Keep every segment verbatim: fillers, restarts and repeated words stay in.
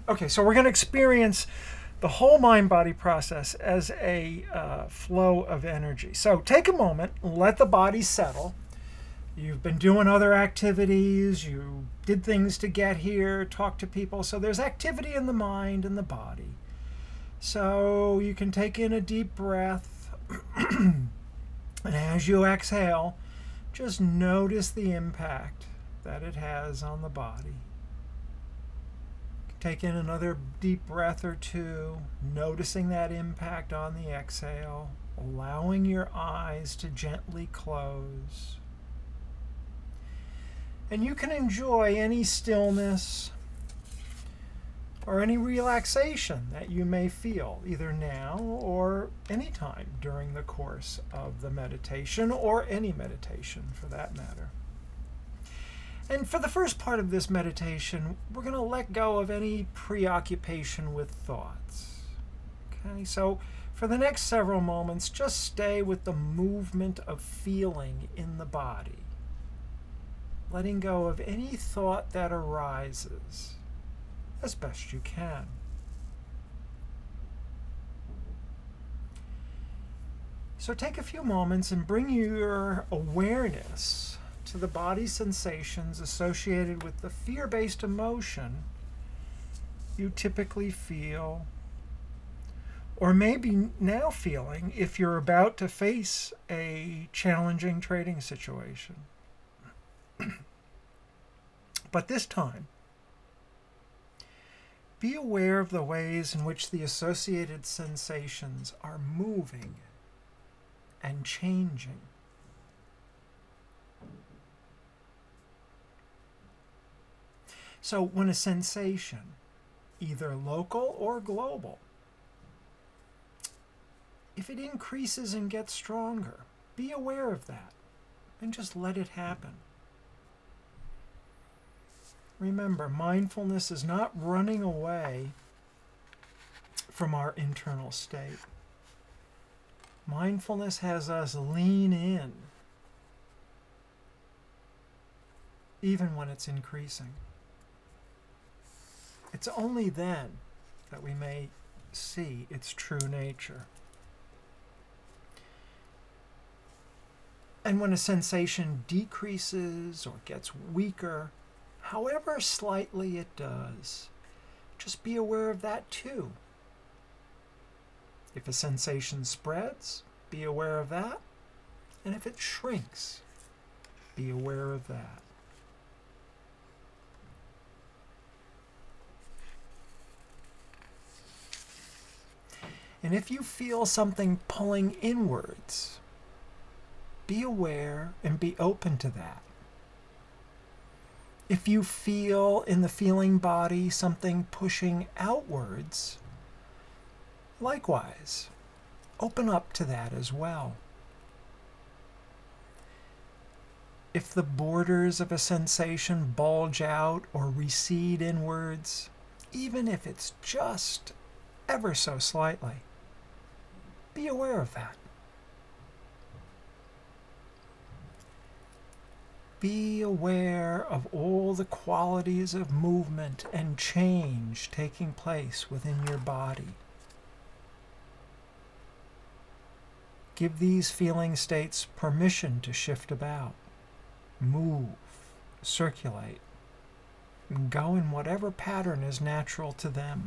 Okay, so we're going to experience the whole mind body process as a uh, flow of energy. So take a moment, let the body settle. You've been doing other activities, you did things to get here, talk to people. So there's activity in the mind and the body. So you can take in a deep breath, and as you exhale, just notice the impact that it has on the body. Take in another deep breath or two, noticing that impact on the exhale, allowing your eyes to gently close. And you can enjoy any stillness or any relaxation that you may feel, either now or anytime during the course of the meditation, or any meditation for that matter. And for the first part of this meditation, we're going to let go of any preoccupation with thoughts. Okay, so for the next several moments, just stay with the movement of feeling in the body, letting go of any thought that arises as best you can. So take a few moments and bring your awareness to the body sensations associated with the fear-based emotion you typically feel, or maybe now feeling if you're about to face a challenging trading situation. But this time, be aware of the ways in which the associated sensations are moving and changing. So when a sensation, either local or global, if it increases and gets stronger, be aware of that and just let it happen. Remember, mindfulness is not running away from our internal state. Mindfulness has us lean in, even when it's increasing. It's only then that we may see its true nature. And when a sensation decreases or gets weaker, however slightly it does, just be aware of that too. If a sensation spreads, be aware of that. And if it shrinks, be aware of that. And if you feel something pulling inwards, be aware and be open to that. If you feel in the feeling body something pushing outwards, likewise, open up to that as well. If the borders of a sensation bulge out or recede inwards, even if it's just ever so slightly, be aware of that. Be aware of all the qualities of movement and change taking place within your body. Give these feeling states permission to shift about, move, circulate, and go in whatever pattern is natural to them.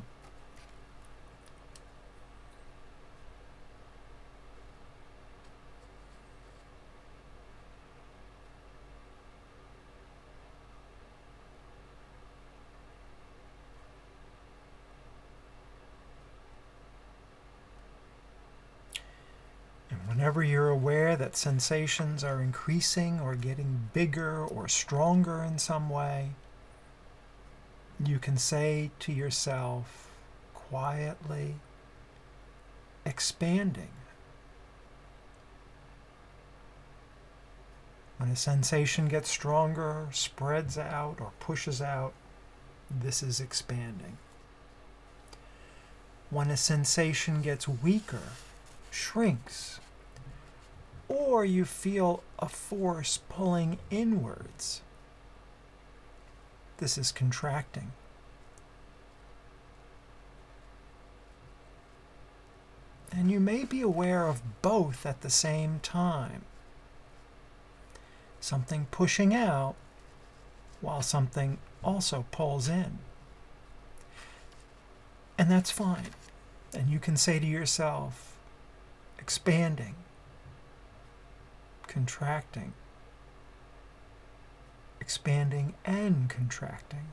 Whenever you're aware that sensations are increasing or getting bigger or stronger in some way, you can say to yourself quietly, expanding. When a sensation gets stronger, spreads out, or pushes out, this is expanding. When a sensation gets weaker, shrinks, or you feel a force pulling inwards, this is contracting. and you may be aware of both at the same time. Something pushing out while something also pulls in. And that's fine. And you can say to yourself, expanding, contracting, expanding and contracting.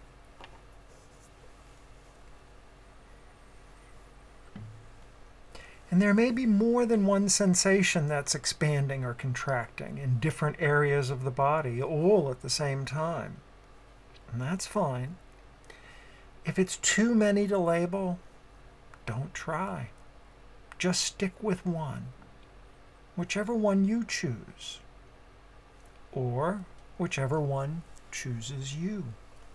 And there may be more than one sensation that's expanding or contracting in different areas of the body, all at the same time. And that's fine. If it's too many to label, don't try. Just stick with one, whichever one you choose, or whichever one chooses you.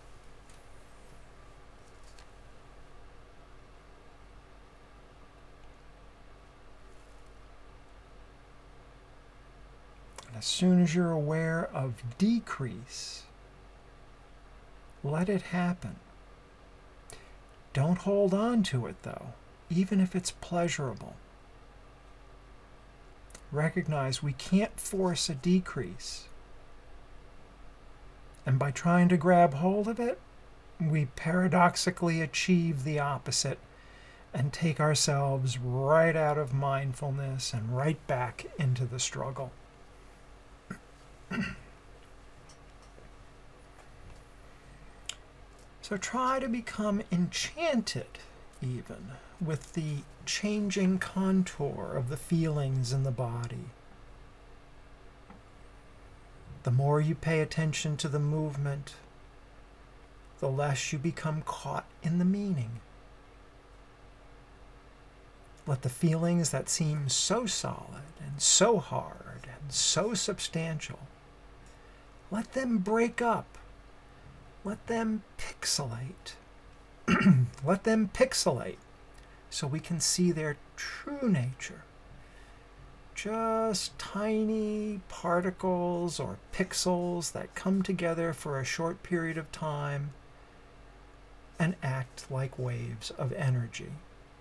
As soon as you're aware of decrease, let it happen. Don't hold on to it, though, even if it's pleasurable. Recognize we can't force a decrease. And by trying to grab hold of it, we paradoxically achieve the opposite and take ourselves right out of mindfulness and right back into the struggle. So try to become enchanted, even, with the changing contour of the feelings in the body. The more you pay attention to the movement, the less you become caught in the meaning. Let the feelings that seem so solid and so hard and so substantial, let them break up. Let them pixelate. Let them pixelate so we can see their true nature. Just tiny particles or pixels that come together for a short period of time and act like waves of energy.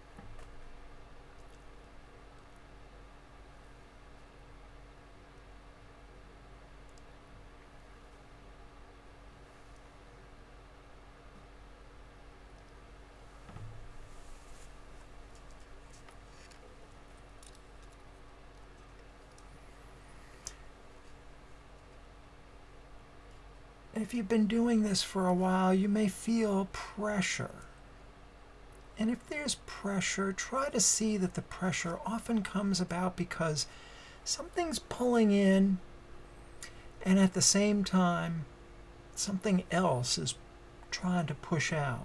If you've been doing this for a while, you may feel pressure. And if there's pressure, try to see that the pressure often comes about because something's pulling in, and at the same time, something else is trying to push out.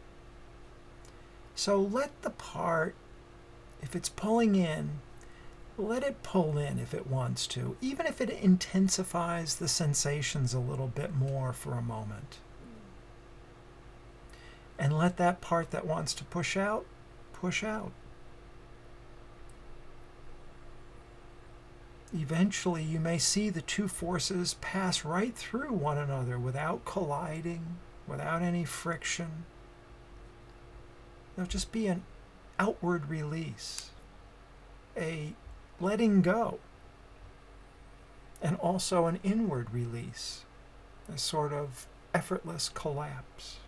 So let the part, if it's pulling in, let it pull in if it wants to, even if it intensifies the sensations a little bit more for a moment. And let that part that wants to push out, push out. Eventually, you may see the two forces pass right through one another without colliding, without any friction. There'll just be an outward release, a letting go, and also an inward release, a sort of effortless collapse.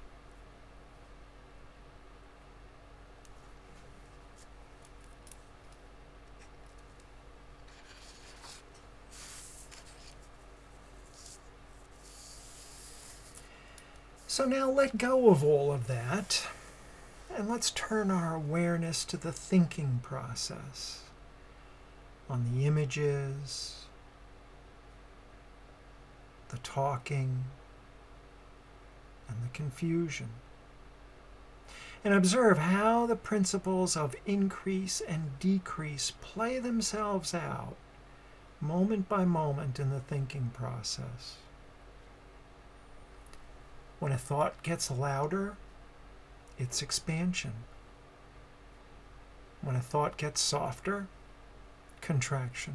So now let go of all of that, and let's turn our awareness to the thinking process, on the images, the talking, and the confusion. And observe how the principles of increase and decrease play themselves out moment by moment in the thinking process. When a thought gets louder, it's expansion. When a thought gets softer, contraction.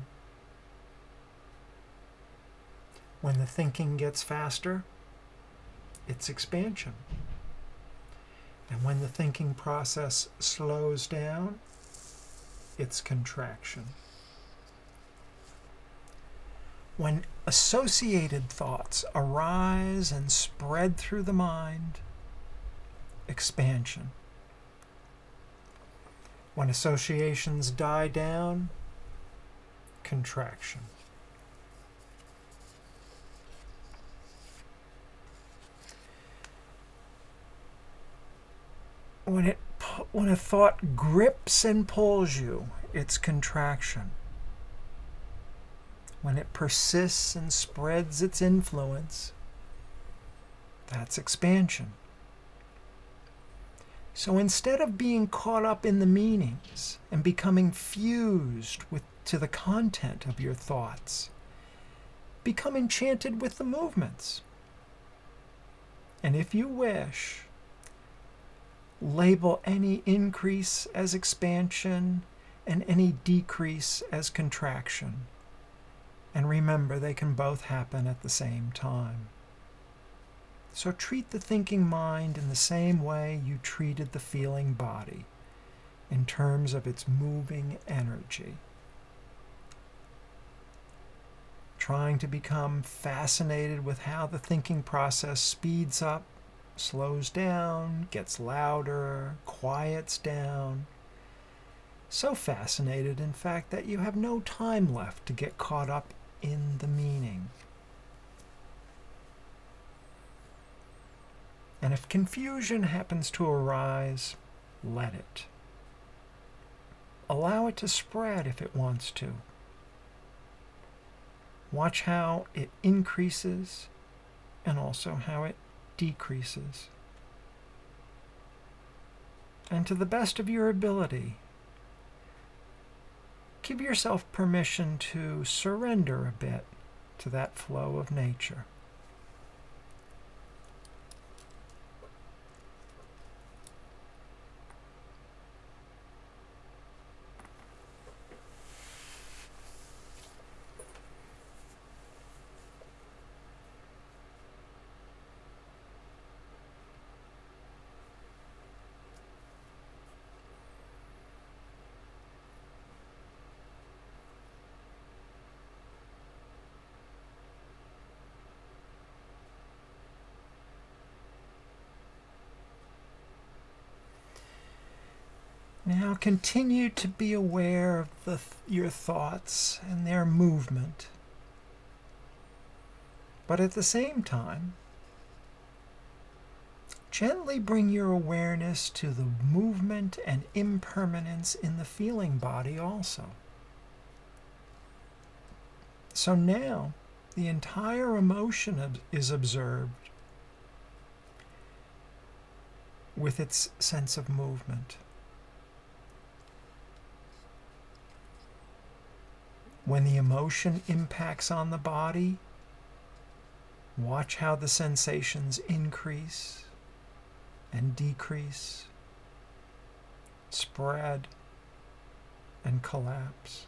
When the thinking gets faster, it's expansion. And when the thinking process slows down, it's contraction. When associated thoughts arise and spread through the mind, expansion. When associations die down, contraction. When it when a thought grips and pulls you, it's contraction. When it persists and spreads its influence, that's expansion. So instead of being caught up in the meanings and becoming fused with to the content of your thoughts, become enchanted with the movements. And if you wish, label any increase as expansion and any decrease as contraction. And remember, they can both happen at the same time. So treat the thinking mind in the same way you treated the feeling body, in terms of its moving energy. Trying to become fascinated with how the thinking process speeds up, slows down, gets louder, quiets down. So fascinated, in fact, that you have no time left to get caught up in the meaning. And if confusion happens to arise, let it. Allow it to spread if it wants to. Watch how it increases and also how it decreases. And to the best of your ability, give yourself permission to surrender a bit to that flow of nature. Now continue to be aware of the, your thoughts and their movement. But at the same time, gently bring your awareness to the movement and impermanence in the feeling body also. So now the entire emotion is observed with its sense of movement. When the emotion impacts on the body, watch how the sensations increase and decrease, spread and collapse.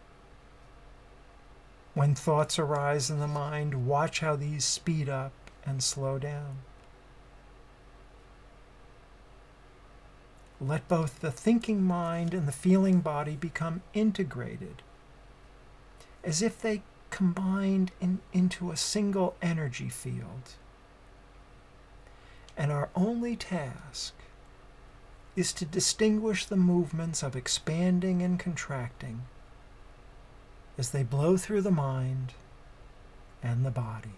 When thoughts arise in the mind, watch how these speed up and slow down. Let both the thinking mind and the feeling body become integrated, as if they combined in, into a single energy field. And our only task is to distinguish the movements of expanding and contracting as they blow through the mind and the body.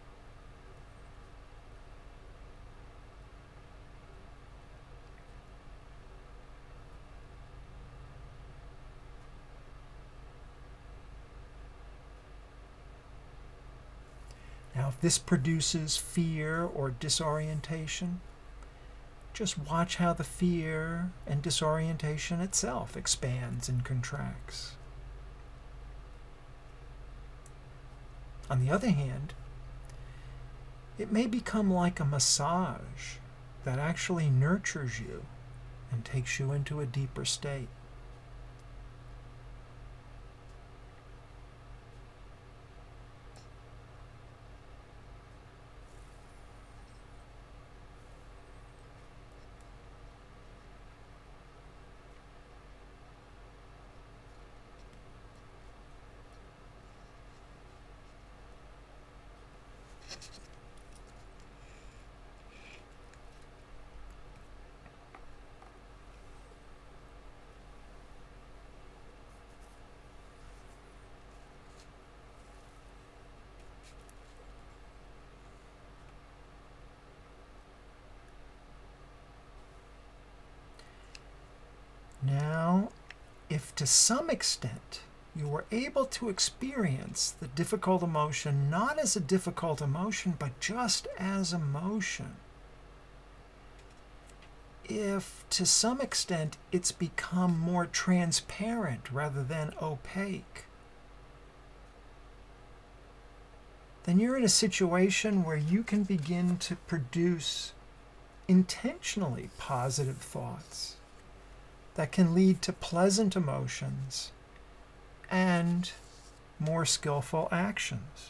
Now, if this produces fear or disorientation, just watch how the fear and disorientation itself expands and contracts. On the other hand, it may become like a massage that actually nurtures you and takes you into a deeper state. if to some extent you were able to experience the difficult emotion not as a difficult emotion, but just as emotion, if to some extent it's become more transparent rather than opaque, then you're in a situation where you can begin to produce intentionally positive thoughts that can lead to pleasant emotions and more skillful actions.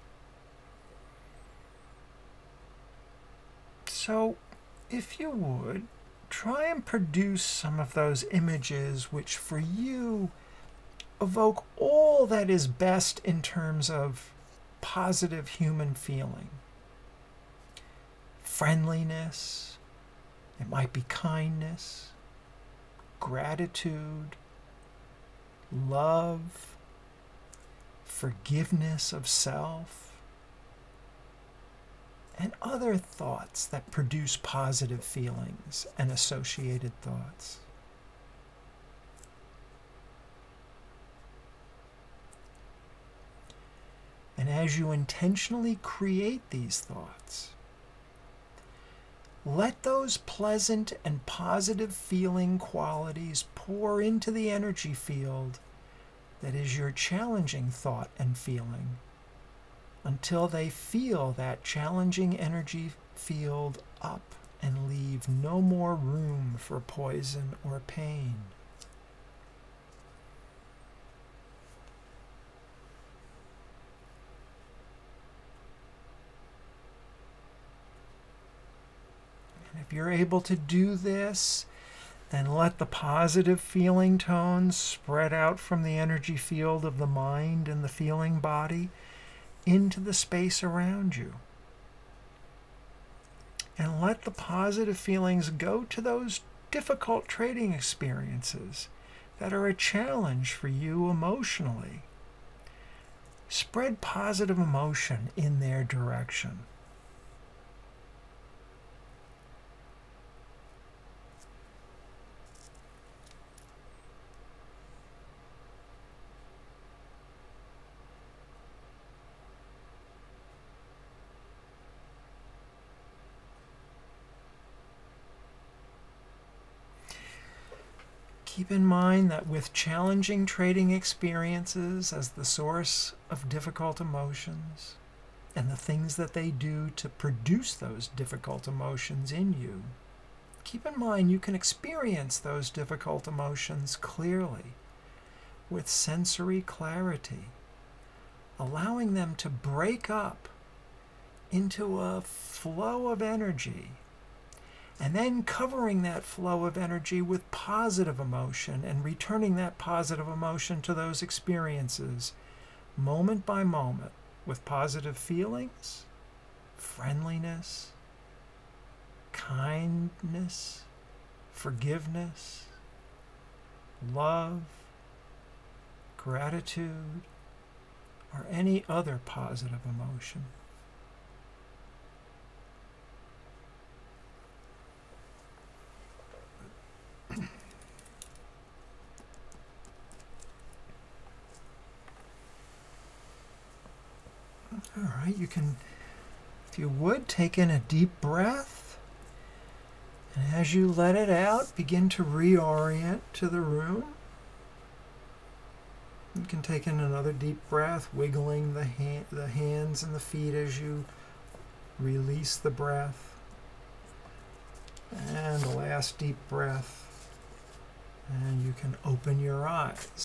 So, if you would, try and produce some of those images which for you evoke all that is best in terms of positive human feeling. Friendliness, it might be kindness, gratitude, love, forgiveness of self, and other thoughts that produce positive feelings and associated thoughts. And as you intentionally create these thoughts, let those pleasant and positive feeling qualities pour into the energy field that is your challenging thought and feeling, until they feel that challenging energy field up and leave no more room for poison or pain. And if you're able to do this, then let the positive feeling tones spread out from the energy field of the mind and the feeling body into the space around you. And let the positive feelings go to those difficult trading experiences that are a challenge for you emotionally. Spread positive emotion in their direction. Keep in mind that with challenging trading experiences as the source of difficult emotions and the things that they do to produce those difficult emotions in you, keep in mind you can experience those difficult emotions clearly with sensory clarity, allowing them to break up into a flow of energy, and then covering that flow of energy with positive emotion and returning that positive emotion to those experiences moment by moment with positive feelings, friendliness, kindness, forgiveness, love, gratitude, or any other positive emotion. All right, you can, if you would, take in a deep breath, and as you let it out, begin to reorient to the room. You can take in another deep breath, wiggling the, hand, the hands and the feet as you release the breath. And the last deep breath, and you can open your eyes.